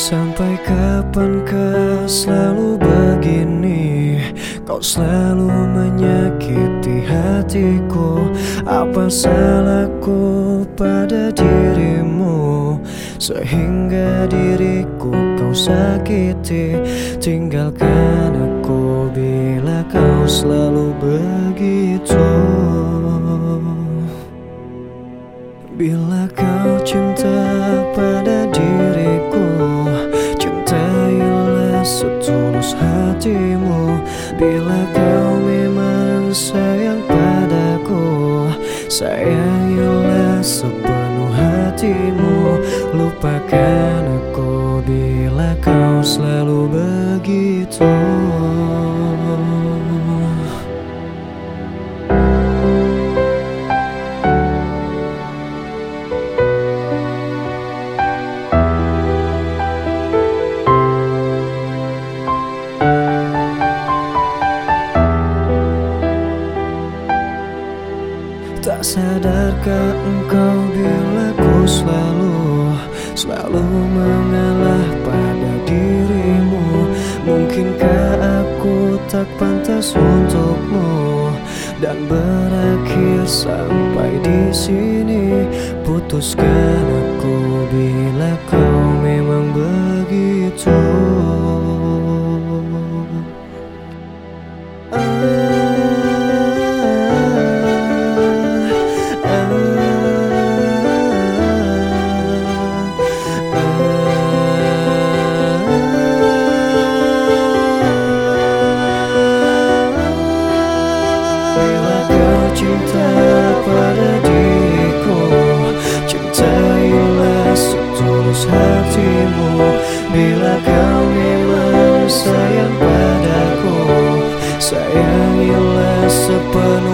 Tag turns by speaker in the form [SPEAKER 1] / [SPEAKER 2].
[SPEAKER 1] Sampai kapankah selalu begini? Kau selalu menyakiti hatiku. Apa salahku pada dirimu, sehingga diriku kau sakiti? Tinggalkan aku bila kau selalu begitu. Bila kau cinta pada diriku, cintailah setulus hatimu. Bila kau memang sayang padaku, sayangilah sepenuh hatimu. Lupakan aku bila kau selalu begitu. Tak sadarkah engkau bila ku selalu mengalah pada dirimu? Mungkinkah aku tak pantas untukmu dan berakhir sampai di sini? Putuskan aku bila kau memang begitu. Cinta pada diriku, cintailah setulus hatimu. Bila kau memang sayang padaku, sayangilah sepenuh